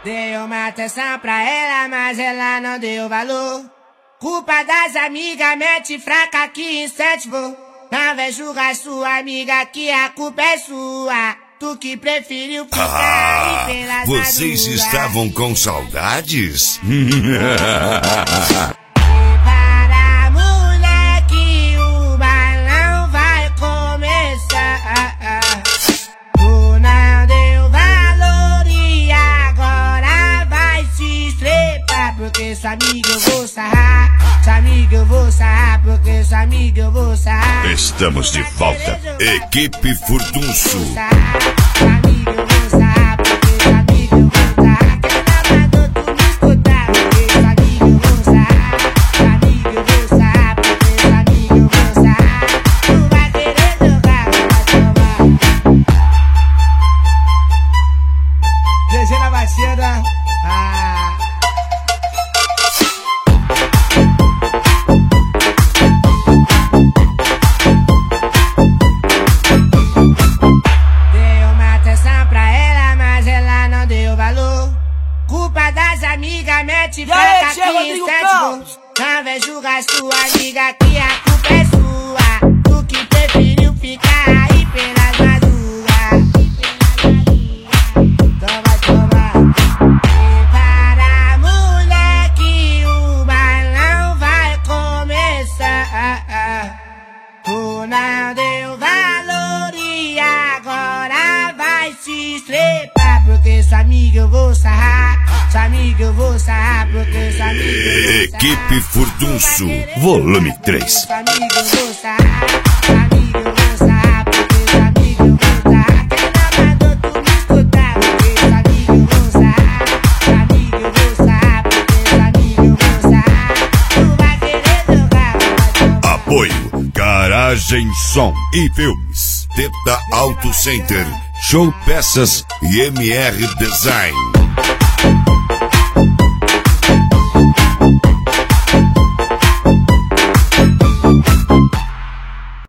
Dei uma atenção pra ela, mas ela não deu valor. Culpa das amigas, mete fraca que incentivou. Não vem julgar sua amiga que a culpa é sua. Tu que preferiu ficar aí pelas vocês madrugas. estavam com saudades? Para mulher que o balão vai começar. Tu não deu valor e agora vai se estrepar. Porque sua amiga eu vou sarrar. Sua amiga eu vou sarrar. Porque sua amiga eu vou sarrar. Estamos de volta. Equipe Furdunço. Sua amiga eu vou sarrar. Porque sua amiga eu vou sarrar. Quem não mandou tu me escutar? Porque sua amiga eu vou sarrar. Sua amiga eu vou sarrar. Porque sua amiga eu vou sarrar. Tu vai querer jogar, vai tomar. GG na batida. Dei uma atenção pra ela, mas ela não deu valor. Culpa das amigas, mete fraca que incentivou. Não vem julgar sua amiga que a culpa é sua. Tu que preferiu ficar aí pelas madrugas. Toma, toma. Prepara, mulher, que o balão vai começar. Tu não deu valor e agora vai se estrepar. Porque sua amiga eu vou sarrar. Sua amiga eu vou sarrar. Porque sua amiga eu vou sarrar. Equipe Furdunço, volume 3. Sua amiga eu vou sarrar. Sua amiga eu vou sarrar. Porque sua amiga eu vou sarrar. Quem não mandou tu me escutar? Porque sua amiga eu vou sarrar. Sua amiga eu vou sarrar. Porque sua amiga eu vou sarrar. Tu vai querer jogar, vai tomar. Apoio Garagem Som e Filmes, Teta Auto Center, Show Peças e MR Design.